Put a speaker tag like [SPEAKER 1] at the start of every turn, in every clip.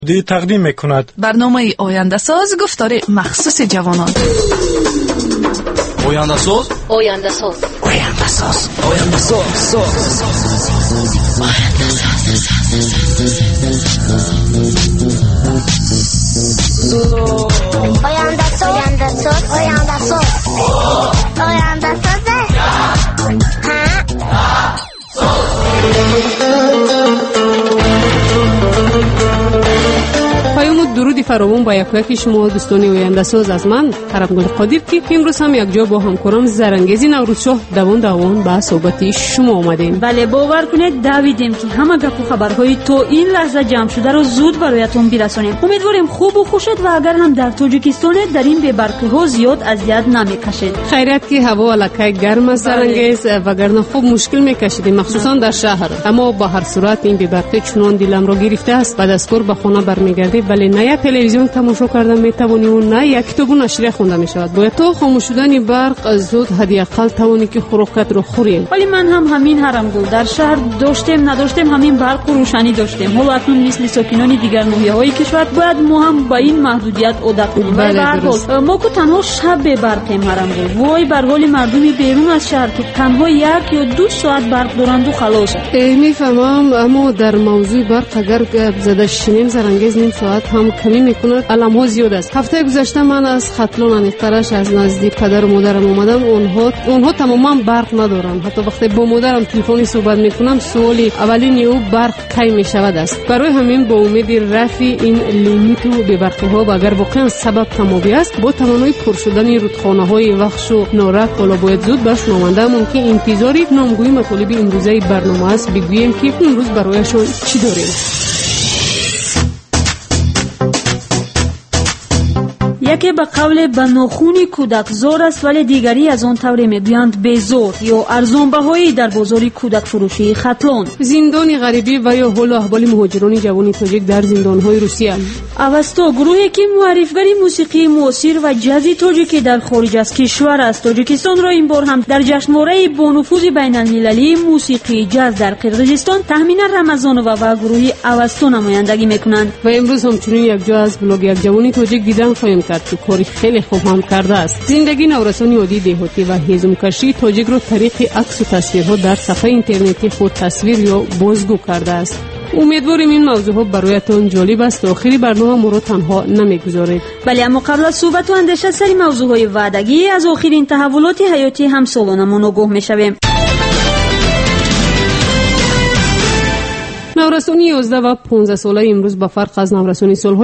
[SPEAKER 1] تقدیم میکند
[SPEAKER 2] برنامه آینده ساز گفتار مخصوص جوانان.
[SPEAKER 3] آینده ساز
[SPEAKER 4] آینده ساز
[SPEAKER 3] آینده ساز آینده ساز
[SPEAKER 4] آینده ساز آینده ساز آینده ساز آینده ساز
[SPEAKER 5] پیام درود فراوان با یکی شما دوستان آینده ساز از من کرمگل قادر که امروز هم یک جا با همکارم زرنگیزی نوروزشاه دوان به صحبت شما آمدیم.
[SPEAKER 6] بله، باور کنید دویدیم که همه گپ و خبرهای تو این لحظه جمع شده رو زود برایتون برسونیم. امیدواریم خوب و خوشت و اگر هم در تاجیکستان در این بی‌برقی ها زیاد اذیت نمیکشید.
[SPEAKER 5] خیریت که هوا الکی گرم است زرنگیز، وگرنه خوب مشکل میکشیدیم مخصوصا در شهر. اما با هر صورت این بی‌برقی چنان دلم را گرفته است بعد از کار به خانه برمیگردی ولی نه یک تلویزیون تماشا کردن میتوانی و نه یک کتاب نشریه خوندن میشود. باید تا خاموش شدن برق زود حداقل توانی که خوراکت رو خوریم.
[SPEAKER 6] ولی من هم همین حرمگل در شهر داشتیم نداشتیم همین برق و روشنی داشتیم. حالا اکنون مثل ساکنان دیگر ناحیه‌های کشور باید ما هم با این محدودیت عادت کنیم. ولی به هر حال ما که تنها شب به برقیم حرمگل. وای بر حال مردمی بیرون از شهر که تنها 1 یا 2 ساعت برق دارند و خلاص.
[SPEAKER 5] میفهمم، اما در موضوع برق اگر گپ زده شینیم زرنگیز نیم ساعت هم کمی میکند. علام‌ها زیاد است. هفته گذشته من از خطلون انیخترش از نزدیک پدر و مادرم اومدم. اونها تماما برق ندارن. حتی وقتی با مادرم تلفنی صحبت میکنم سوالی اولین او برق کی میشود است. برای همین با امید رفع این لیمیت و بی‌برقی ها و اگر واقعا سبب کمابی است با توانایی پر شدن رودخانه‌های وخش و نارک حالا باید زود باش نماینده‌مون که انتظاری نامگویی مطالب امروزه برنامه است بگوییم که امروز برایشون چی داریم.
[SPEAKER 6] یکی به قول به ناخونی کودک زور است ولی دیگری از آن طوری میگویند بیزور یا ارزان بهایی در بازار کودک فروشی خطلون.
[SPEAKER 5] زندان غریبی و یا حال احوال مهاجران جوان تاجیک در زندان‌های روسیه.
[SPEAKER 6] اوستا گروهی که معرفی‌گر موسیقی معاصر و جاز تاجیکی در خارج از کشور است. تاجیکستان را این بار هم در جشنواره با نفوذ بین‌المللی موسیقی جاز در قرقیزستان تخمینا رمضانووا و گروهی اوستا نمایندگی میکنند.
[SPEAKER 5] و امروز همچنین یک جا از بلاگ یک جوان تاجیک دیدن خواهیم کرد که کاری خیلی خوب هم کرده است. زندگی نورسانی عادی دهاتی و هیزمکشی تاجیک رو طریق عکس و تصویرها در صفحه اینترنتی خود تصویر یا بازگو کرده است. امیدواریم این موضوع برایتان جالب است. آخری برنامه ما رو تنها نمیگذارید.
[SPEAKER 6] بله، اما قبل از صحبت و اندیشه سری موضوعهای وعدگی از آخرین تحولات حیاتی همسالانمون آگاه میشویم.
[SPEAKER 5] نورسانی 11 و 15 ساله امروز به فرق از نورسانی سالهای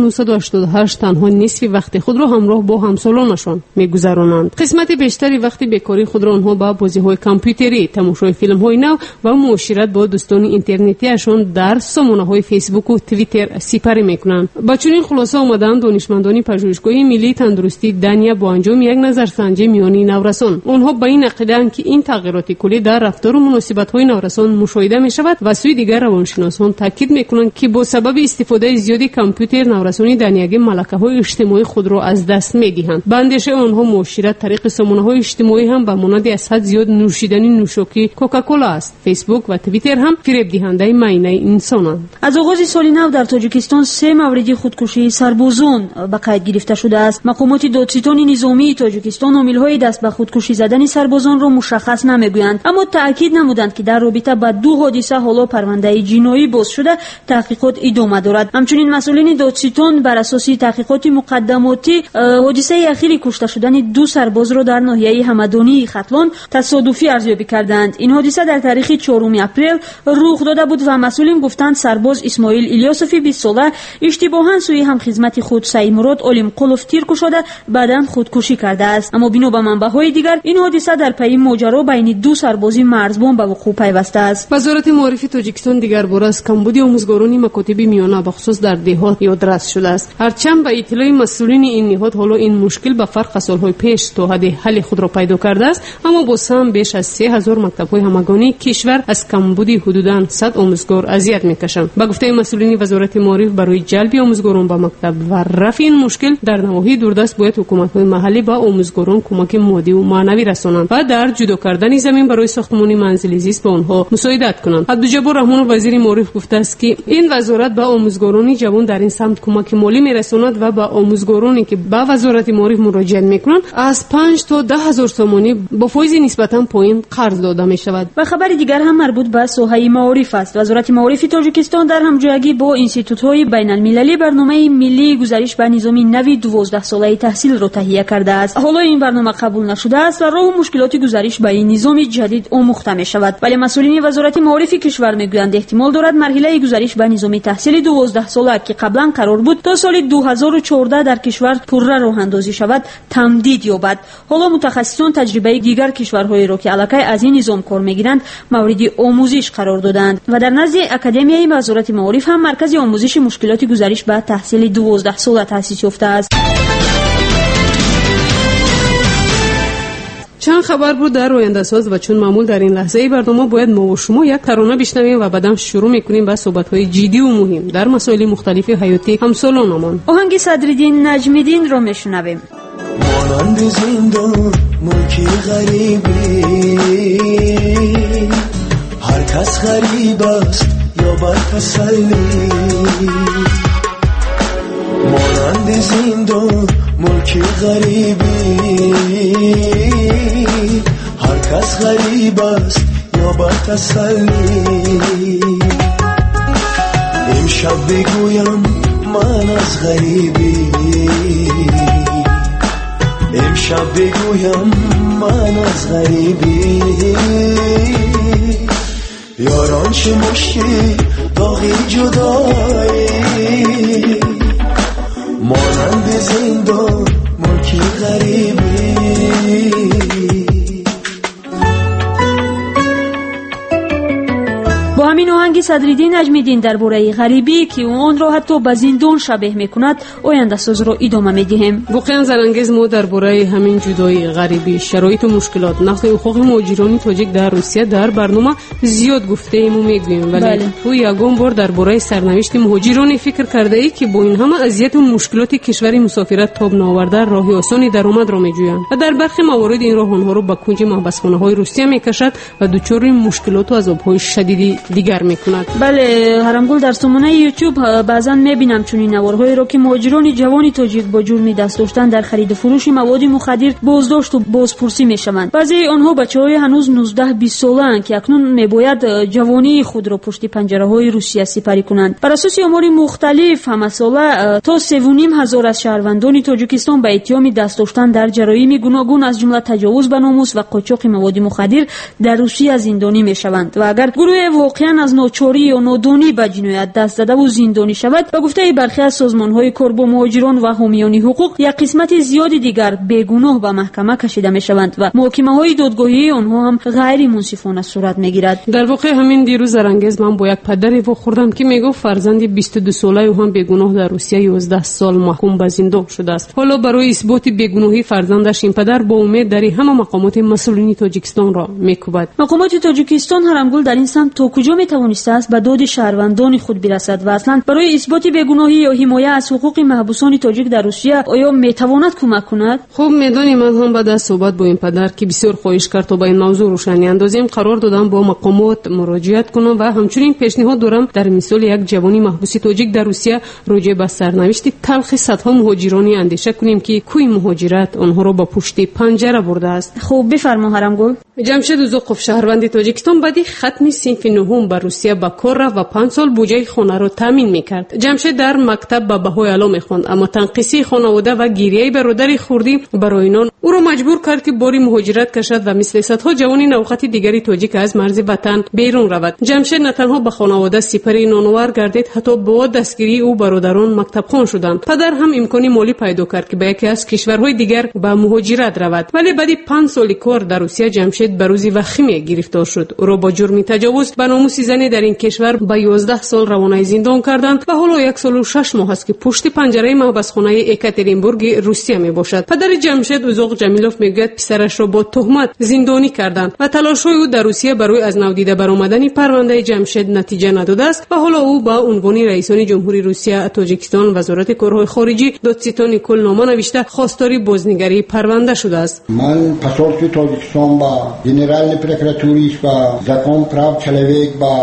[SPEAKER 5] 1988 تنها نصف وقت خود را همراه با همسالانشان میگذرانند. قسمت بیشتری وقت بیکاری خود را آنها با بازی‌های کامپیوتری، تماشای فیلم‌های نو و معاشرت با دوستان اینترنتیشان در سامانه‌های فیسبوک و توییتر سپری میکنند. با چنین خلاصه آمدند دانشمندان پژوهشگاه ملی تندرستی دنیا با انجام یک نظرسنجی میانی نورسان. آنها به این عقیده‌اند که این تغییرات کلی در رفتار و مناسبت‌های نورسان مشاهده می‌شود و سوی دیگر روانشناسان تاکید میکنند که با سبب استفاده زیادی کامپیوتر نورسانی دنیاگی ملکه‌های اجتماعی خود را از دست می‌دهند. به اندیشه آنها معاشرت طریق سامانه‌های اجتماعی هم به مانند از حد زیاد نوشیدن نوشاکی کوکاکولا است. فیسبوک و توییتر هم فریب دهنده معینه انسانند.
[SPEAKER 6] از آغاز سال نو در تاجیکستان 3 مورد خودکشی سربازان به قید گرفته شده است. مقامات دادستان نظامی تاجیکستان عامل‌های دست به خودکشی زدن سربازان را مشخص نمیگویند، اما تاکید نمودند که در رابطه با 2 حادثه حالا پرونده جنایی باز شده تحقیقات ادامه دارد. همچنین مسئولین دادستان بر اساس تحقیقات مقدماتی حادثه اخیر کشته شدن 2 سرباز را در ناحیه همدانی خطلون تصادفی ارزیابی کردند. این حادثه در تاریخ 4 اپریل رخ داده بود و مسئولین گفتند سرباز اسماعیل الیاسوفی 20 ساله اشتباها سوی همخدمت خود سعید مراد علیم قلوف تیر شده بعداً خودکشی کرده است. اما بنا به منبع‌های دیگر این حادثه در پی ماجرا بین 2 سربازی مرزبان به وقوع پیوسته است.
[SPEAKER 5] وزارت معارف تاجیکستان دیگر بار از کمبود آموزگاران مکاتب میانه بخصوص در دهات یادرس شده است. هرچند به اطلاع مسئولین این نهاد حالا این مشکل به فرق از سالهای پیش تا حد حل خود را پیدا کرده است، اما با سهم بیش از 3000 مکتب‌های همگانی کشور از کمبود حدوداً 100 آموزگار اذیت می‌کشند. به گفته مسئولین وزارت معارف برای جلب آموزگاران به مکتب و رفع این مشکل در نواحی دوردست باید حکومت‌های محلی به آموزگاران کمک مادی و معنوی رسانند و در جدا کردن زمین برای ساختمان منزل زیست به آنها مساعدت کنند. عبدالجبار رحمان وزیر معارف گفته است که این وزارت به آموزگاران جوان در این سمت کمک مالی میرساند و به آموزگارانی که به وزارت معارف مراجعه میکنند از 5 تا 10,000 تومانی با فایز نسبتا پایین قرض داده می شود.
[SPEAKER 6] و خبر دیگر هم مربوط به ساحه معارف است. وزارت معارف تاجیکستان در همجایگی با انستیتوت‌های بین‌المللی برنامه ملی گزارش به نظام نوی 12 ساله تحصیل را تهیه کرده است. حالا این برنامه قبول نشده است و راه و مشکلات گزارش به این نظام جدید آموخته می شود. ولی مسئولین وزارت معارف کشور میگویند احتمال دارد مرحله گزارش به نظام تحصیل 12 ساله که قبلا قرار بود تا سال 2014 در کشور پرره راه اندازی شود تمدید یابد. حالا متخصصان تجربه دیگر کشورهایی را که علاقه از این نظام کار میگیرند مورد آموزش قرار دادند و در نزد اکادمیای وزارت معارف هم مرکز آموزش مشکلات گزارش به تحصیل 12 ساله تأسیس یافته است.
[SPEAKER 5] چند خبر بود در آینده ساز و چون معمول در این لحظه برنامه باید ما و شما یک ترانه بشنویم و بعدم شروع میکنیم به صحبت‌های جدی و مهم در مسائل مختلف حیاتی همسالانمان.
[SPEAKER 6] آهنگ صدرالدین نجمی‌دین رو میشنویم.
[SPEAKER 1] مانند زندان ملکی غریبی هر کس غریب است یا بر تسلی مانند زندان ملکی غریبی هر کس غریب است یا بر تسلی امشب بگویم من از غریبی امشب بگویم من از غریبی یاران چه مشکل داغی جدایی مانند زندان ملکی غریبی
[SPEAKER 6] با همین آهنگ صدرالدین نجمی‌دین درباره غریبی که اون را حتی به زندان شبیه میکند آینده ساز را ادامه میدیم.
[SPEAKER 5] واقعا زرانگیز ما درباره همین جدایی غریبی شرایط و مشکلات نقض حقوق مهاجران تاجیک در روسیه در برنامه زیاد گفته ایم و میگوییم ولی تو یگان بار درباره سرنوشت مهاجران فکر کرده ای که با این همه اذیت و مشکلات کشور مسافرت تاب نآورده راه آسانی درآمد را میجویند و در برخی موارد این راه آنها را به کنج محبسخانه های روسیه میکشد و دچار مشکلات و عذاب‌های شدیدی دیگر میکند.
[SPEAKER 6] بله هرمگل در سامانه یوتیوب بعضا میبینم چنین نوارهایی را که مهاجران جوان تاجیک با جرم دست داشتن در خرید و فروش مواد مخدر بازداشت و بازپرسی میشوند. بعضی آنها بچه‌های هنوز 19-20 ساله‌اند که اکنون میباید جوانی خود را پشت پنجره‌های روسیه سپری کنند. بر اساس آمار مختلف همه ساله تا 3,500 از شهروندان تاجیکستان به اتهام دست داشتن در جرایم گوناگون از جمله تجاوز به ناموس و قاچاق مواد مخدر در روسیه زندانی میشوند و اگر گروه واقعا از ناچاری یا نادانی به جنایت دست زده و زندانی شود و گفته برخی از سازمان‌های کار با مهاجران و حامیان حقوق یک قسمت زیادی دیگر بیگناه به محکمه کشیده میشوند و محاکمه‌های دادگاهی آنها هم غیر منصفانه صورت میگیرد. در
[SPEAKER 5] واقع همین دیروز زرانگیز من با یک پدری واخوردم که میگفت فرزند 22 ساله او هم بیگناه در روسیه 11 سال محکوم به زندان شده است. حالا برای اثبات بیگناهی فرزندش این پدر با امید در همه مقامات مسئولین تاجیکستان را میکوبد.
[SPEAKER 6] مقامات تاجیکستان هرمگل در این سمت تا کجا میتوانسته است به داد شهروندان خود برسد و اصلا برای اثبات بیگناهی یا حمایت از حقوق محبوسان تاجیک در روسیه آیا میتواند کمک کند؟
[SPEAKER 5] خب میدونیم من هم بعد از صحبت با این پدر که بسیار خواهش کرد تا با این موضوع روشنی اندازیم قرار دادم با مقامات مراجعت کنم و همچنین پیشنهاد دارم در مثال یک جوانی محبوس تاجیک در روسیه راجع به سرنوشت تلخ صدها مهاجرانی اندیشه کنیم که کوی مهاجرت آنها را با پشت پنجره برده است.
[SPEAKER 6] خب بفرما هرمگل.
[SPEAKER 5] جمشید اوزاقوف شهروند تاجیکستان بعد ختم صنف نهم به روسیه به کار رفت و 5 سال بودجه خانه را تامین میکرد. جمشید در مکتب به بهای اعلی میخواند اما تنقیسی خانواده و گریه برادر خوردی برای نان او را مجبور کرد که باری مهاجرت کشد و مثل صدها جوان نوخط دیگری تاجیک از مرز وطن بیرون رود. جمشید نه تنها به خانواده سپری نانور گردید حتی با دستگیری او برادران مکتب خوان شدند. پدر هم امکانی مالی پیدا کرد که به یکی از کشورهای دیگر به مهاجرت رود. ولی بعد 5 سال کار در روسیه جمشید به روزی وخیمی گرفتار شد. او را با جرم تجاوز به ناموس زنی در این کشور به 11 سال روانه زندان کردند و حالا 1 سال و 6 ماه است که پشت پنجره محبسخانه اکاترینبورگ روسیه می باشد. پدر جمشید اوزاق جمیلوف میگوید پسرش را با تهمت زندانی کردند و تلاش‌های او در روسیه برای از نو دیده برآمدن پرونده جمشید نتیجه نداده است و حالا او با عنوان رئیس جمهوری روسیه تاجیکستان وزارت کارهای خارجی دادستان نیکول نامه نوشته خواستار بازنگری پرونده شده است.
[SPEAKER 7] من посольстве Таджикистан با گنرال پروکوراتوریش با закон прав человек با تمام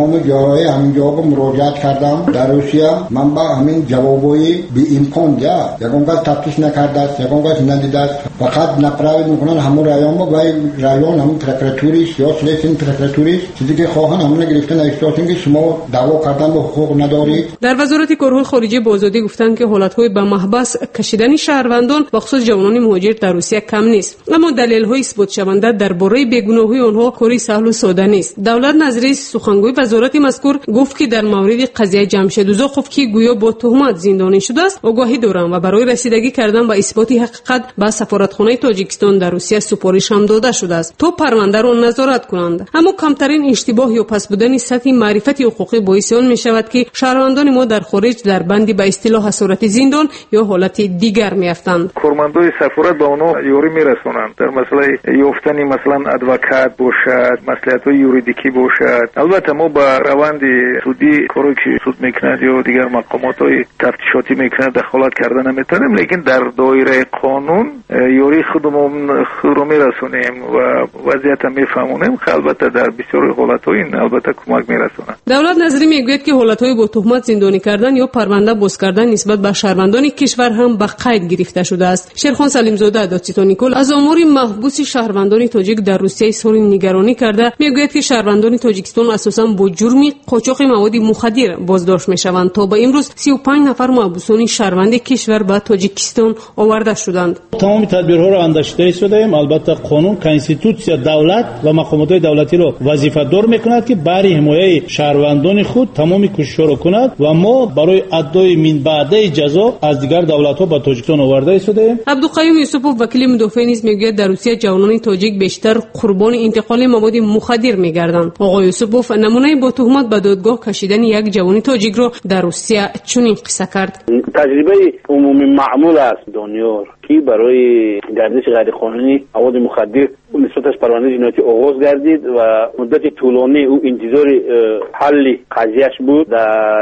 [SPEAKER 7] تمام جاهای همین جا مراجعت کردم در روسیه. من با همین جوابای بی امکان یکانگاه تفتیش نکرده است، یکانگاه ندیده است، فقط نپراوید میکنن همون رایان و رایان همون پرکراتوریش یا سلیسین پرکراتوریش چیزی که خواهن همون گرفتن ایستادن که شما دعوا کردن به حقوق ندارید. در
[SPEAKER 5] وزارت کارهای خارجه به آزادی گفتن که حالت‌های به محبس کشیدن شهروندان و خصوص جوانان مهاجر در روسیه کم نیست، اما دلایل‌های اثبات شونده درباره بیگناهی آنها کاری سهل و ساده نیست. دولت نظری سخنگوی وزارت مذکور گفت که در مورد قضیه جمشید اوزاخوف که گویا با تهمت زندانی شده است آگاهی دارم و برای رسیدگی کردن به اثبات حقیقت به سفارتخانه تاجیکستان در روسیه سپارش هم داده شده است تا پرونده را نظارت کنند. اما کمترین اشتباه یا پس بودن سطح معرفت حقوقی باعث آن می‌شود که شهروندان ما در خارج در بندی به اصطلاح اسارت زندان یا حالت دیگر میافتند.
[SPEAKER 8] کارمندای سفارت با اونها یاری میرسونند در مسئله یافتن مثلا ادوکات باشد، مصلحت‌های یوریدیکی باشد. البته ما با روند سودی کاری که سود میکنند یا دیگر مقامات‌های تفتیشاتی میکنند دخالت کردن نمیتونیم، لیکن در دایره قانون یاری خودمون رو میرسونیم و وضعیت میفهمونیم. البته در بسیار حالت‌های این البته کمک میرسونند.
[SPEAKER 5] دولت نظری میگوید که حالت‌های با تهمت زندانی کردن یا پرونده باز کردن نسبت به شهروندان کشور هم به قید گرفته شده است. شیرخان سلیم زاده دادستان نیکول از امور محبوس شهروندان تاجیک در روسیه اظهار نگرانی کرده میگوید که شهروندان تاجیکستان اساساً با جرم قاچاق مواد مخدر بازداشت میشوند. تا به امروز 35 نفر محبوسان شهروند کشور به تاجیکستان آورده شدند.
[SPEAKER 9] تمام تدبیرها را انداشته شدیم. البته قانون کنستیتوسیا دولت و مقامات دولتی را وظیفه دار میکند که برای حمایت شهروندان خود تمام کوشش را کند و ما برای ادای من بعده جزا از دیگر دولت‌ها به تاجیکستان آورده شدیم.
[SPEAKER 5] عبدالقیوم یوسفوف وکیل مدافع نیز میگوید در روسیه جوانان تاجیک بیشتر قربان انتقال مواد مخدر میگردند. آقای یوسفوف نمونه با تهمت به دادگاه کشیدن یک جوان تاجیک را در روسیه چنین قصه کرد.
[SPEAKER 10] تجربه عمومی معمول است دنیا که برای گردش غیر قانونی مواد مخدر نسبتش پرونده جنایتی آغاز گردید و مدت طولانی او انتظار حل قضیهش بود در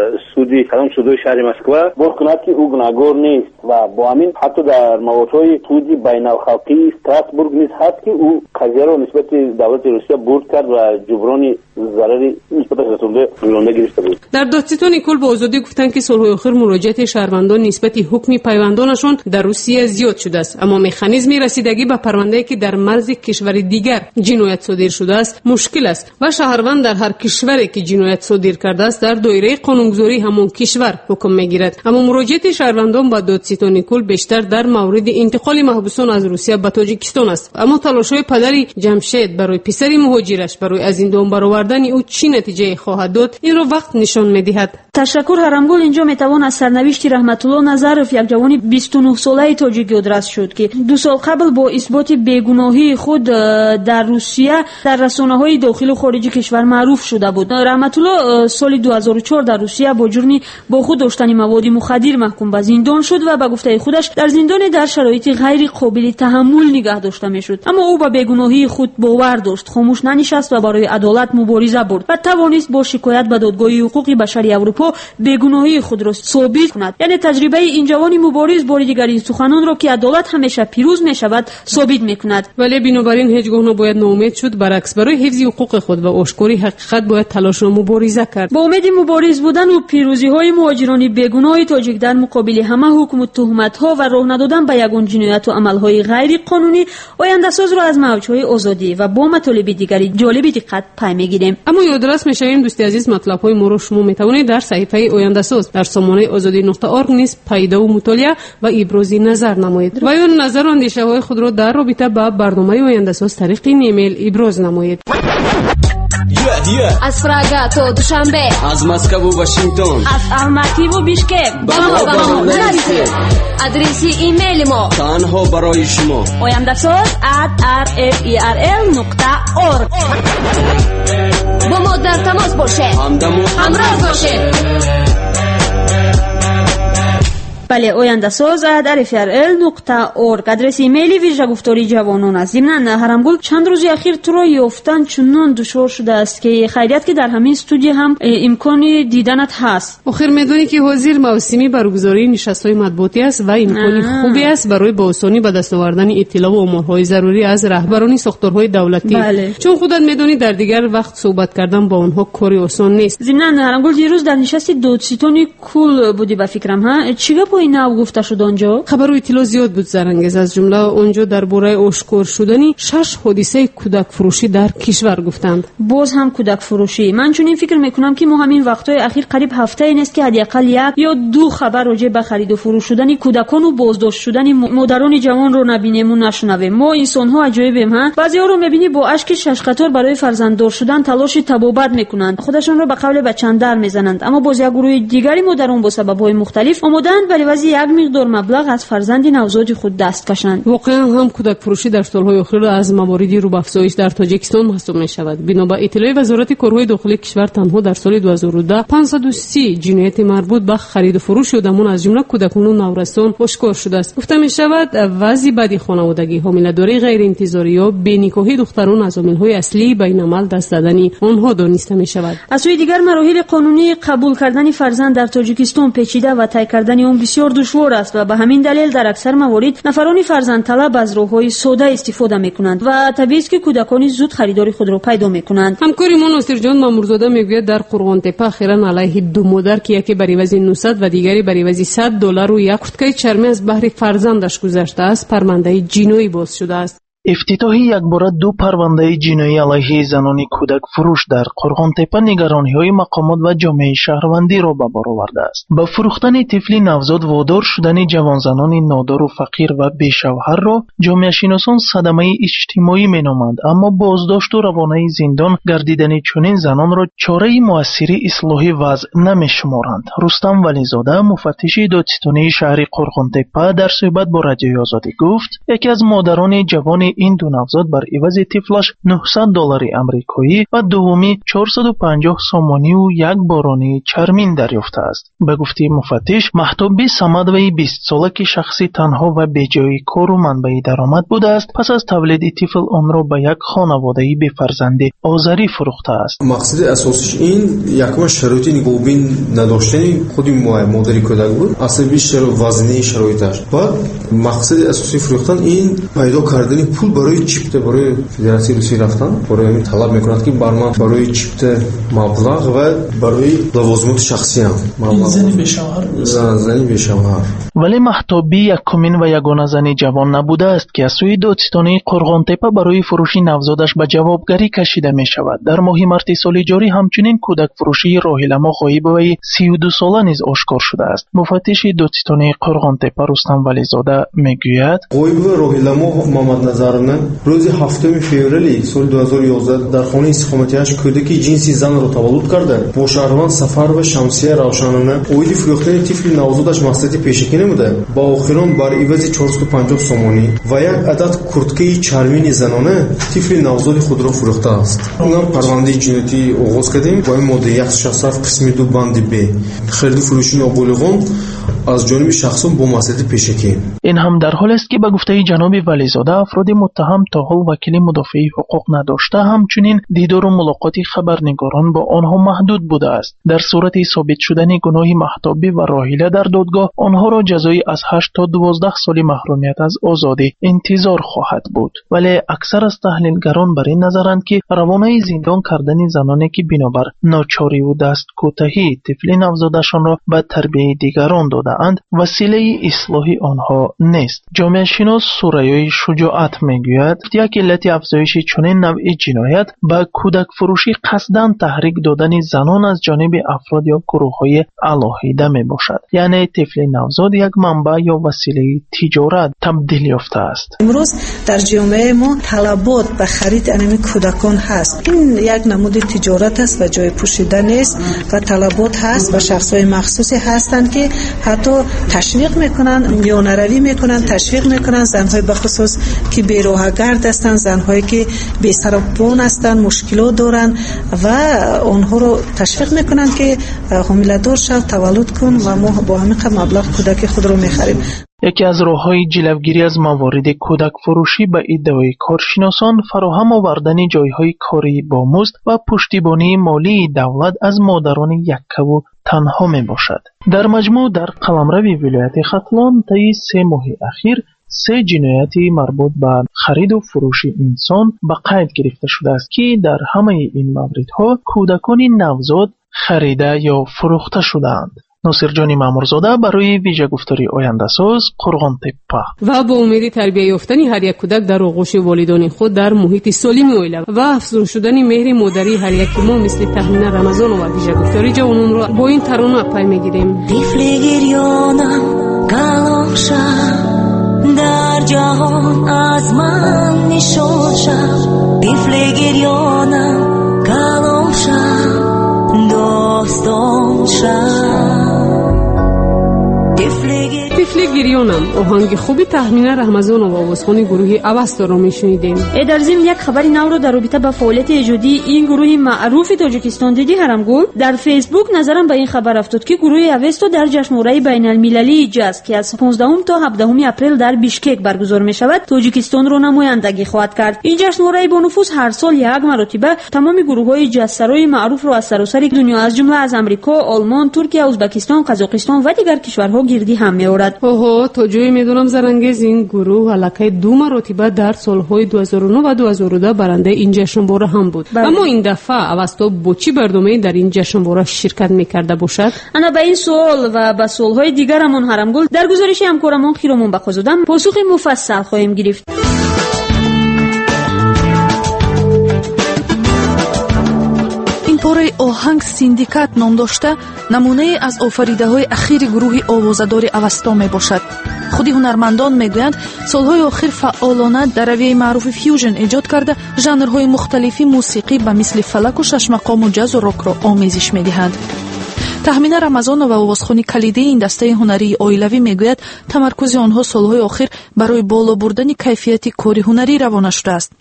[SPEAKER 10] سودای شهر مسکو. باز کند که او گناهکار نیست و با همین حتی در موضوعات سودی بین الخلقی استراسبورگ نیز هست که او قضیه را نسبت دولت روسیه برد کرد و جبران ضرری نسبتش رسونده گرفته بود.
[SPEAKER 5] در دادستان نیکول با آزادی گفتند که سالهای اخیر مراجعت شهروندان نسبت حکم پیوندانشان در روسیه زیاد شده است، اما مکانیزم رسیدگی به پرونده‌ای که در مرز کشور دیگر جنایت صادر شده است مشکل است و شهروند در هر کشوری که جنایت صادر کرده است در دایره قانونگذاری همان کشور حکم میگیرد. اما مراجعت شهروندان با دادستان نیکول بیشتر در مورد انتقال محبوسان از روسیه به تاجیکستان است. اما تلاش‌های پدری جمشید برای پسری مهاجرش برای از زندان برآوردن او چی نتیجه خواهد داد این را وقت نشان می‌دهد.
[SPEAKER 6] تشکر هرمگل. اینجا میتوان از سرنوشت رحمت الله نظرов یک جوان 29 ساله تاجیک یادرس شد که 2 سال قبل با اثبات بیگناهی خود در روسیه در رسانه‌های داخل و خارج کشور معروف شده بود. رحمت الله سال 2004 در روسیه با جرم با خود داشتن مواد مخدر محکوم به زندان شد و به گفته خودش در زندان در شرایط غیر قابل تحمل نگه داشته میشد. اما او به بیگناهی خود باور داشت، خاموش ننشست و برای عدالت مبارزه برد و توانست با شکایت به دادگاه حقوق بشری اروپا بیگناهی خود را ثابت کند. یعنی تجربه این جوان مبارز بار دیگر این سخنان را که عدالت همیشه پیروز میشود ثابت میکند.
[SPEAKER 5] ولی بنابراین هیچگاه نباید ناامید شد، برعکس برای حفظ حقوق خود و آشکاری حقیقت باید تلاش و مبارزه کرد.
[SPEAKER 6] با امید مبارز بودن و پیروزی های مهاجران بیگناه تاجیک در مقابل همه حکم و تهمت ها و راه ندادن به یگان جنایت و عمل های غیر قانونی آینده ساز را از موجهای آزادی و با مطالب دیگری جالب دقت پی میگیریم.
[SPEAKER 5] اما یادرس میشویم دوستی عزیز مطلب های ما رو شما میتوانید در صحیفه آینده ساز در سامانه azadi.org نیز پیدا و مطالعه و ابراز نظر نمایید و یا نظر و اندیشه های خود را در رابطه با برنامه آینده ساز طریق ایمیل ابراز نمایید.
[SPEAKER 11] از پراگا تا دوشنبه،
[SPEAKER 3] از مسکو و واشنگتن،
[SPEAKER 11] از الماتی و بیشکک با ما برسید. آدرس ایمیل ما
[SPEAKER 3] تنها برای شما
[SPEAKER 11] oyandasaz@rferl.org. با ما در تماس باشید، همراه باشید.
[SPEAKER 6] بله، oyandasaz@rfrl.org آدرس ایمیلی ویژه گفتاری جوانان است. ضمن هرمگل چند روزی اخیر تو را یافتن چنان دشوار شده است که خیریت که در همین استودیو هم امکان دیدنت هست.
[SPEAKER 5] آخر میدونی که حاضر موسمی برگزاری نشست‌های مطبوعاتی است و امکان خوبی است برای به آسانی به دست آوردن اطلاع و امورهای ضروری از رهبران ساختارهای دولتی.
[SPEAKER 6] بله.
[SPEAKER 5] چون خودت میدونی در دیگر وقت صحبت کردن با اونها کاری آسان نیست.
[SPEAKER 6] ضمن هرمگل دیروز در نشست دادستان کل بودی به فکرم ها، چیگه با این نو گفته شد آنجا؟
[SPEAKER 5] خبر و اطلاع زیاد بود زرنگز، از جمله اونجا درباره آشکار شدن 6 حادثه کودک فروشی در کشور گفتند.
[SPEAKER 6] باز هم کودک فروشی. من چون این فکر میکنم که ما همین وقتهای اخیر قریب هفته این است که حداقل یک یا دو خبر راجع به خرید و فروش شدن کودکان و بازداشت شدن مادران جوان رو نبینیم و نشنویم. ما انسان ها عجایبیم ها. بعضیا رو میبینی با اشک شش قطار برای فرزنددار شدن تلاش تبابت میکنند، خودشون رو به قول بچه‌اندر در میزنند، اما باز یک گروه دیگری مادران با سبب‌های مختلف آمدند برای وضع یک مقدار مبلغ از فرزند نوزاد خود دست کشند.
[SPEAKER 5] واقعا هم کودک فروشی در سالهای اخیر از مواردی رو به افزایش در تاجیکستان محسوب می‌شود. بنا به اطلاع وزارت کارهای داخلی کشور تنها در سال 2010 530 جنایت مربوط به خرید و فروش شدمون از جمله کودکان و نورسان آشکار شده است. گفته می‌شود وضع بدی خانوادگی، حامله‌داری غیر انتظاری یا بی‌نکاحی دختران از عامل‌های اصلی بین عمل دست زدنی آنها دانسته می‌شود.
[SPEAKER 6] از سوی دیگر مراحل قانونی قبول کردن فرزند در تاجیکستان پیچیده و طی کردن اون بسیار دشوار است و به همین دلیل در اکثر موارد نفران فرزند طلب از راه‌های ساده استفاده می‌کنند و طبیعی است که کودکان زود خریدار خود را پیدا می‌کنند.
[SPEAKER 5] همکاری ما ناصر جان مامورزاده میگوید در قرغان تپه اخیراً علیه دو مادر که یکی بر عوض 900 و دیگری بر عوض $100 و یک کرتکه چرمی از بهر فرزندش گذشته است، پرونده جنایی باز شده است.
[SPEAKER 12] افتتاح یکباره 2 پرونده جنایی علیه زنان کودک فروش در قرغان‌تپه نگرانی‌های مقامات و جامعه شهروندی را به بار آورده است. با فروختن طفل نوزاد وادار شدن جوانزنان نادار و فقیر و بی‌شوهر را جامعه شناسان صدمه اجتماعی می‌نامند، اما بازداشت و روانه زندان گردیدن چنین زنان را چاره مؤثر اصلاح وضع نمی‌شمارند. رستم ولیزاده مفتش دادستانی شهر قرغان‌تپه در صحبت با رادیوی آزادی گفت یکی از مادران جوان این دو نوزاد بر عوض طفلش $900 آمریکایی و دومی 450 سومانی و یک بارانی چرمین دریافته است. به گفته مفتش مهتاب صمدوی 20 ساله که شخصی تنها و بی‌جای کار و منبع درآمد بوده است، پس از تولید طفل آن را به یک خانواده بی فرزند آذری فروخته است.
[SPEAKER 13] مقصد اساسیش این یکم شرایط نگوبین نداشتن خود مادری کودک بود، اصلا بیشتر وزنی شرایطش. بعد مقصد اساسی فروختن این پیدا کردن پول برای چیپته برای فدراسیون روسی رفتن، برای همین طلب میکنند که برمان برای چیپته مبلغ و برای لوازمات شخصی هم مبلغ. زنی بیشوهر.
[SPEAKER 12] ولی مهتابی یکمین و یگانه زن جوان نبوده است که از سوی دادستانی قرغان‌تپه برای فروش نوزادش به جوابگری کشیده می شود. در ماه مارس سال جاری همچنین کودک فروشی راهیلما غایب و 32 ساله نیز آشکار شده است. مفتش دادستانی قرغان‌تپه رستم ولیزاده میگوید
[SPEAKER 13] غایب راهیلما محمد نظرانه روز 7 فوریه سال 2011 در خانه استقامتیش کودک جنسی زن را تولد کرده. با شهروند سفر و شمسیه روشنانه اویل فروختن طفل نوزادش مقصد پیشکی نموده. با آخران بر عوض 450 سومانی و یک عدد کرتکه چرمین زنانه طفل نوزاد خود را فروخته است. اونم پرونده جنایتی آغاز کردیم با این ماده 167 قسم 2 بند ب خرید و فروش نابالغان از جانب شخصان با مقصد پیشکی.
[SPEAKER 12] این هم در حال است که به گفته جناب ولیزاده افراد متهم تا حال وکیل مدافع حقوق نداشته، همچنین دیدار و ملاقات خبرنگاران با آنها محدود بوده است. در صورت ثابت شدن گناه مهتابی و راحیله در دادگاه آنها را جزایی از 8 تا 12 سال محرومیت از آزادی انتظار خواهد بود. ولی اکثر از تحلیلگران بر این نظرند که روانه زندان کردن زنانی که بنابر ناچاری و دست کوتاهی طفل نوزادشان را به تربیت دیگران داده‌اند وسیله اصلاح آنها نیست. جامعه شناس سوریای شجاعت میگوید یک علت افزایش چنین نوع جنایت به کودک فروشی قصداً تحریک دادن زنان از جانب افراد یا گروه‌های علاهیده میباشد. یعنی طفل نوزاد یک منبع یا وسیله تجارت تبدیل یافته است.
[SPEAKER 14] امروز در جامعه ما طلبات به خرید انمی کودکان هست. این یک نمود تجارت است و جای پوشیدن نیست و طلبات هست و شخص‌های مخصوصی هستند که حتی حتی تشویق میکنن، میانروی میکنن، تشویق میکنن زنهای بخصوص که بی‌راهگرد هستند، زنهایی که بی سر و پون هستند، مشکلات دارن و اونها رو تشویق میکنن که حامله دار شو، تولد کن و ما با همین مبلغ کودک خود رو میخریم.
[SPEAKER 12] یکی از راه‌های جلوگیری از موارد کودک فروشی به ادعای کارشناسان فراهم آوردن جایهای کاری با مزد و پشتیبانی مالی دولت از مادران یکه و تنها می باشد. در مجموع در قلمرو ولایت ختلان طی 3 ماه اخیر 3 جنایتی مربوط به خرید و فروش انسان به قید گرفته شده است که در همه این موردها کودکان نوزاد خریده یا فروخته شدند. ناصر جان مامورزاده برای ویژه گفتاری آینده ساز قرغان تپه.
[SPEAKER 5] و با امید تربیت یافتن هر یک کودک در آغوش والدان خود در محیط سالم عائله و افزون شدن مهر مادری هر یک ما مثل تهمینه رمضان و ویژه گفتاری جوانان را با این ترانه پی میگیریم. طفل گریانم کلاشم در جهان از من نشان شد، طفل گریانم کلاشم داستان شد. طفل گریانم آهنگ خوبی تهمینه رمضان و آوازخوان گروه اوستا را میشنیدیم.
[SPEAKER 6] در ضمن یک خبر نو رو در رابطه با فعالیت ایجادی این گروه معروف تاجیکستان دیدی هرمگل. در فیسبوک نظرم به این خبر افتاد که گروه اوستا در جشنواره بین المللی جاز که از 15 تا 17 اپریل در بیشکک برگزار می شود تاجیکستان را نمایندگی خواهد کرد. این جشنواره با نفوذ هر سال یک مرتبه تمام گروه‌های جازسرای معروف را از سراسر دنیا از جمله از آمریکا، آلمان، ترکیه، ازبکستان، قزاقستان و دیگر کشورها گردی هم می‌آورد.
[SPEAKER 5] اوه تا جایی میدونم زرنگیز این گروه علاقه 2 مرتبه در سالهای 2009 و 2010 برنده این جشنواره هم بود. اما این دفعه اوستا با چی برنامه‌ای در این جشنواره شرکت می‌کرده باشد؟
[SPEAKER 6] انا به این سوال و به سوال‌های دیگرمون هرمگل در گزارش همکارمون خیرمون بخوزادم پاسخ مفصل خواهیم گرفت.
[SPEAKER 2] پاره آهنگ سیندیکات نام داشته نمونه از آفریده‌های اخیر گروه آوازه‌دار اوستا می باشد. خودی هنرمندان میگویند سالهای آخر فعالانه در رویه معروف فیوژن ایجاد کرده ژانرهای مختلفی موسیقی به مثل فلک و شش مقام و جاز و راک را آمیزش میدهند. تهمینه رمضان و آوازخوانی کلیدی این دسته هنری عائلوی میگوید تمرکز آنها سالهای آخر برای بالا بردن کیفیت کاری هنری روانه شده است.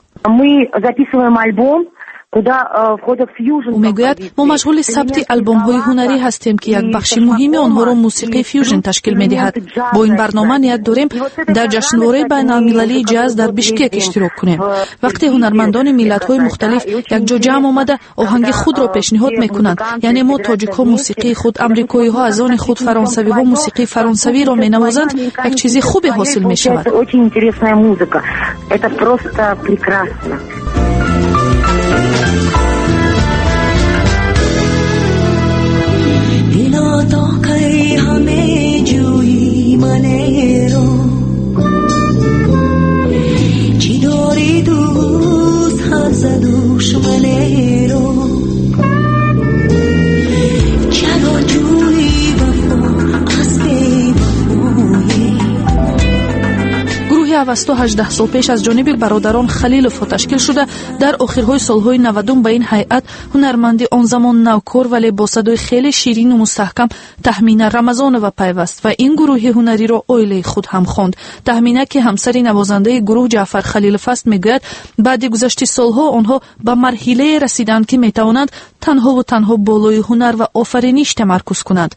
[SPEAKER 2] او میگوید ما مشغول ثبت آلبوم‌های هنری هستیم که یک بخش مهمی آنها را موسیقی فیوژن تشکیل می‌دهد. با این برنامه نیت داریم در جشنواره بین‌المللی جاز در بیشکک اشتراک کنیم. وقتی هنرمندان ملت‌های مختلف یک جا جمع آمده آهنگ خود را پیشنهاد می‌کنند، یعنی ما تاجیک‌ها موسیقی خود، آمریکایی‌ها از آن خود، فرانسوی‌ها موسیقی فرانسوی را می‌نوازند، یک چیز خوبی حاصل می‌شود. اوستا 18 سال پیش از جانب برادران خلیلوف تشکیل شده در آخرهای سالهای 90 به این هیئت هنرمندی آن زمان نوکار ولی با صدای خیلی شیرین و مستحکم تهمینه رمضان و پیوست و این گروه هنری را عائله خود هم خواند. تهمینه که همسر نوازنده گروه جعفر خلیلوف است میگوید بعد گذشت سالها آنها به مرحله رسیدند که میتوانند تنها و تنها بالای هنر و آفرینش تمرکز کنند.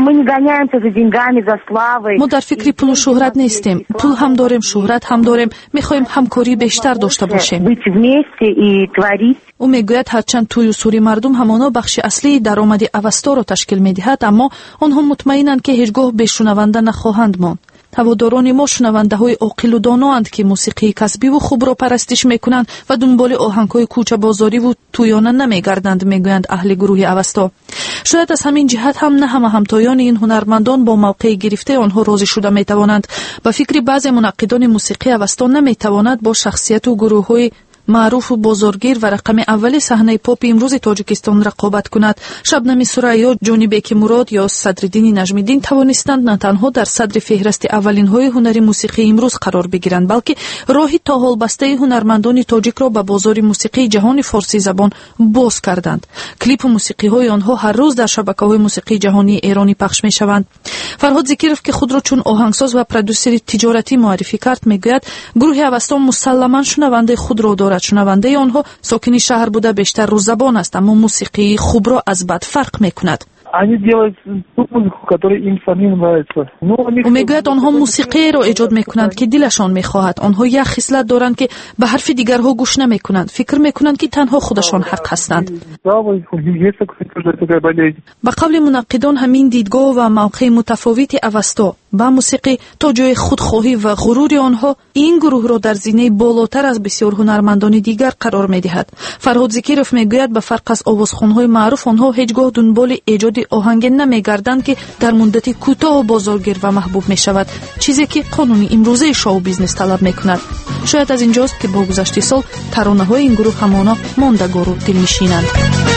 [SPEAKER 2] ما در فکر پول و شهرت نیستیم. پول هم داریم، شهرت هم داریم، میخوایم همکاری بیشتر داشته باشیم. او میگوید هرچند توی و سوری مردم همانا بخش اصلی درآمد اوستا را تشکیل میدهد، اما آنها مطمئنند که هیچگاه بیشنونده نخواهند ماند. هواداران ما شنونده های عاقل و دانااند که موسیقی کسبی و خوب را پرستش میکنند و دنبال آهنگ‌های کوچه بازاری و تویانه نمیگردند، میگویند اهل گروه اوستا. شاید از همین جهت هم نه همه همتایان این هنرمندان با موقع گرفته آنها راضی شده میتوانند. به فکر بعضی منقدان موسیقی اوستا نمیتواند با شخصیت و گروه‌های маъруфу бозоргир ва рақами аввали саҳнаи попи имрӯзи тоҷикистон рақобат кунад. шабнами сурайё, ҷонибеки мурод ё садриддини наҷмиддин тавонистанд на танҳо дар садри феҳристи аввалинҳои ҳунари мусиқии имрӯз қарор бигиранд, балки роҳи то ҳолбастаи ҳунармандони тоҷикро ба бозори мусиқии ҷаҳони форсизабон боз карданд. клипу мусиқиҳои онҳо ҳар рӯз дар шабакаҳои мусиқии ҷаҳонии эронӣ пахш мешаванд. фарҳод зикиров, ки худро чун оҳангсоз ва продюсери тиҷоратӣ муаррифӣ кард, мегӯяд гурӯҳи авастон мусалламан шунавандаи худро дорад. шунавандаи онҳо сокини шаҳр буда бештар рӯззабон аст, аммо мусиқии хубро аз бад фарқ мекунад.
[SPEAKER 15] Они делают ту музыку, которая им самим нравится.
[SPEAKER 2] ӯ мегӯяд онҳо мусиқееро эҷод мекунанд ки дилашон мехоҳад. онҳо як хислат доранд ки ба ҳарфи дигарҳо гӯш намекунанд. фикр мекунанд ки танҳо худашон ҳақ ҳастанд. ба қавли мунаққидон, ҳамин дидгоҳ ва мавқеи мутафовити авасто ба мусиқӣ то ҷои худхоҳӣ ва ғурури онҳо ин гурӯҳро дар зинаи болотар аз бисёр ҳунармандони дигар қарор медиҳад. фарҳод зикиров мегӯяд, ба фарқ аз овозхонҳои маъруф, онҳо ҳеҷ гоҳ дунболи эҷоди оҳанге намегарданд, ки дар муддати кӯтоҳ бозоргир ва маҳбуб мешавад, чизе ки қонуни имрӯзаи шоу бизнес талаб мекунад. шояд аз инҷост ки бо гузашти сол таронаҳои ин гурӯҳ ҳамоно мондагору дилнишинанд.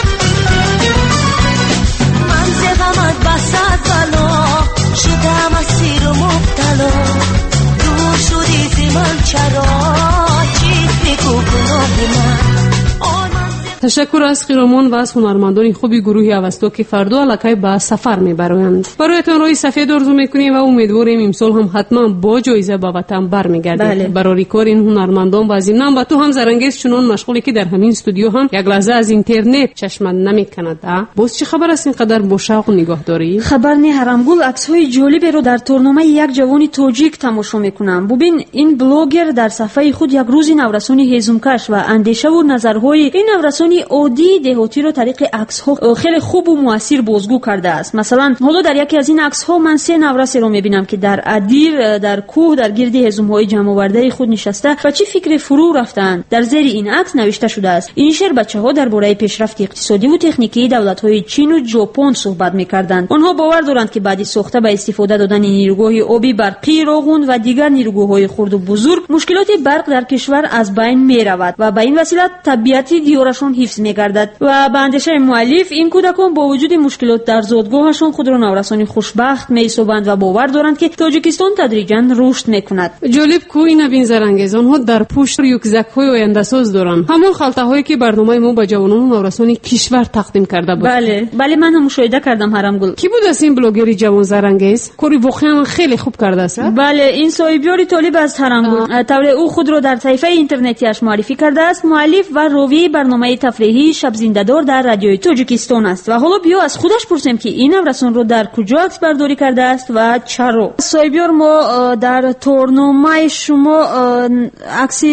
[SPEAKER 5] ташаккур аз хиромон ва аз ҳунармандони хуби гурӯҳи авасто, ки фардо аллакай ба сафар мебароянд. бароятон роҳи сафед орзу мекунем ва умедворем имсол ҳам ҳатман бо ҷоиза ба ватан бармегардед. барори кори ин ҳунармандон ва зимнан ба ту ҳам зарангез чунон машғуле, ки дар ҳамин студио ҳам як лаҳза аз интернет чашмат намеканад. боз чӣ хабар аст ин қадар бо шавқ нигоҳ дорӣ?
[SPEAKER 6] хабар не ҳарамгул, аксҳои ҷолиберо дар торномаи як ҷавони тоҷик тамошо мекунам. бубин, ин блогер дар сафҳаи худ як рӯзи наврасони ҳезумкаш ва андешаву назарҳои ин наврасони оддии деҳотиро тариқи аксҳо хеле хубу муассир бозгӯ кардааст. масалан, ҳоло дар яке аз ин аксҳо ман се наврасеро мебинам, ки дар адир дар кӯҳ дар гирди ҳезумҳои ҷамъовардаи худ нишаста ба чӣ фикре фурӯ рафтаанд. дар зери ин акс навишта шудааст: ин шер бачаҳо дар бораи пешрафти иқтисодиву техникии давлатҳои чину ҷопон суҳбат мекарданд. онҳо бовар доранд, ки баъди сохта ба истифода додани нирӯгоҳи оби барқии роғун ва дигар нирӯгоҳҳои хурду бузург, мушкилоти барқ дар кишвар аз байн меравад ва ба ин васила табиати диёрашон ҳифз мегардад. ва ба андешаи муаллиф, ин кӯдакон бо вуҷуди мушкилот дар зодгоҳашон худро наврасони хушбахт меҳисобанд ва бовар доранд, ки тоҷикистон тадриҷан рушд мекунад.
[SPEAKER 5] ҷолиб ку ин абин зарангез, онҳо дар пушт юкзакҳои ояндасоз доранд, ҳамон халтаҳое ки барномаи мо ба ҷавонону наврасони кишвар тақдим карда буд.
[SPEAKER 6] бале ман мушоҳида кардам. ҳарамгул,
[SPEAKER 5] ки буд аст ин блогери ҷавон зарангез? кори воқеан хеле хуб кардааст.
[SPEAKER 6] бале, ин соҳибёри толиб аст. ҳарамгул, тавре ӯ худро дар таифаи интернетиаш муаррифӣ кардааст. муаллиф ва ровии барномаи тафриҳии шабзиндадор дар радиои тоҷикистон аст. ва ҳоло биё аз худаш пурсем, ки ин наврасонро дар куҷо аксбардорӣ кардааст ва чаро. соҳибёр, мо дар торномаи шумо акси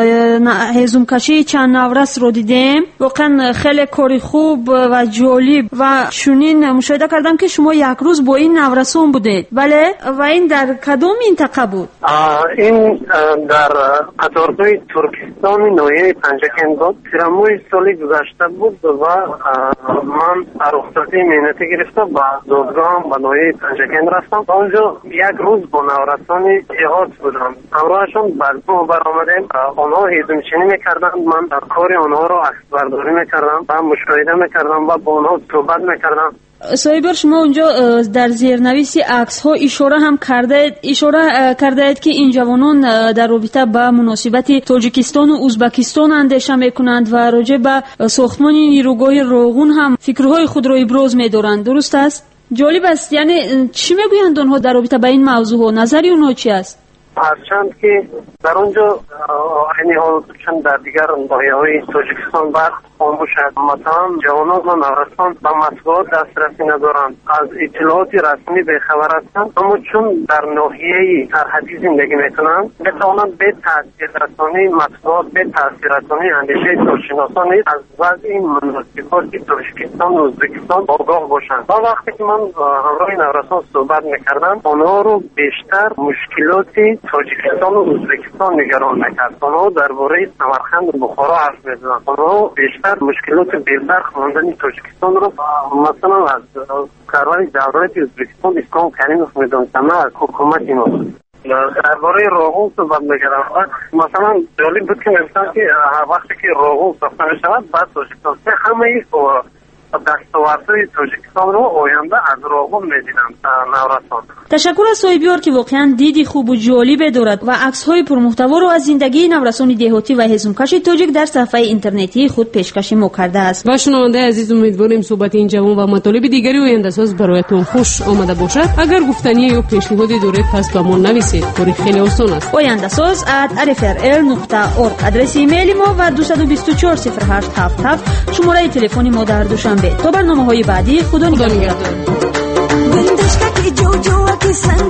[SPEAKER 6] ҳезумкашии чанд наврасро дидем. воқеан хеле кори хуб ва ҷолиб, ва чунин мушоҳида кардам, ки шумо як рӯз бо ин наврасон будед. бале, ва ин дар кадом минтақа буд?
[SPEAKER 16] ин дар қаторҳои туркистони ноҳияи панҷакен буд. тирамоҳи соли гузашта буд ва ман рухсати меҳнатӣ гирифта ба зодгоҳам ба ноҳияи панҷакен рафтам. онҷо як рӯз бо наврасони деҳот будам. ҳамроҳашон ба кӯҳ баромадем. онҳо ҳезумчинӣ мекарданд, ман кори онҳоро аксбардорӣ мекардам ва мушоҳида мекардам ва бо онҳо суҳбат мекардам.
[SPEAKER 6] соҳибёр, шумо онҷо дар зернависи аксҳо ишора ҳам кардаед, ки ин ҷавонон дар робита ба муносибати Тоҷикистону Узбекистон андеша мекунанд ва роҷеъ ба сохтмони нирӯгоҳи роғун ҳам фикрҳои худро иброз медоранд. дуруст аст? ҷолиб аст. яъне чӣ мегӯянд онҳо дар робита ба ин мавзӯъҳо? назари онҳо чӣ аст?
[SPEAKER 16] ҳарчанд ки дар он ҷо айни ҳол чун дар дигар ноҳияҳои Тоҷикистон барқ خاموش است. مثلا جوانان و نوجوانان با مطبوعات دسترسی ندارند، از اطلاعات رسمی بی‌خبر هستند، اما چون در ناحیه سرحدی زندگی میکنند میتوانند به تاثیررسانی مطبوعات، به تاثیررسانی اندیشه کارشناسان از وضع مناسبات تاجیکستان و ازبکستان آگاه باشند. و وقتی که من همراه نوجوانان صحبت میکردم، آنها رو بیشتر مشکلات تاجیکستان و ازبکستان نگران میکرد. آنها درباره سمرقند و بخارا حرف میزدند. آنها بیشتر مشکلات بی‌برق ماندن تاجیکستان رو مثلا از کارهای دولت ازبکستان اسلام کریموف میدونستند، نه حکومت اینا. درباره روغن صحبت میکردم. مثلا جالب بود که مثلا که وقتی که روغن ساخته میشود بعد تاجیکستان همه دستاوردهای تاجیکستان رو آینده از روغن میدیدن نورستان.
[SPEAKER 6] تشکر از صاحبیار که واقعا دیدی خوب و جالب دارد و عکس‌های پرمحتوا رو از زندگی نورستان دهاتی و هضمکش تاجیک در صفحه اینترنتی خود پیشکش ما کرده است.
[SPEAKER 5] و شنونده عزیز، امیدواریم صحبت این جوان و مطالب دیگری آینده ساز برایتون خوش آمده باشد. اگر گفتنی یا پیشنهادی دارید پس به ما نویسید. کاری خیلی آسان است.
[SPEAKER 6] آینده ساز @rfrl.org ادرس ایمیل ما و 2240877 شماره تلفن ما در دوشنبه. تا برنامه‌های بعدی خدا نگهدار.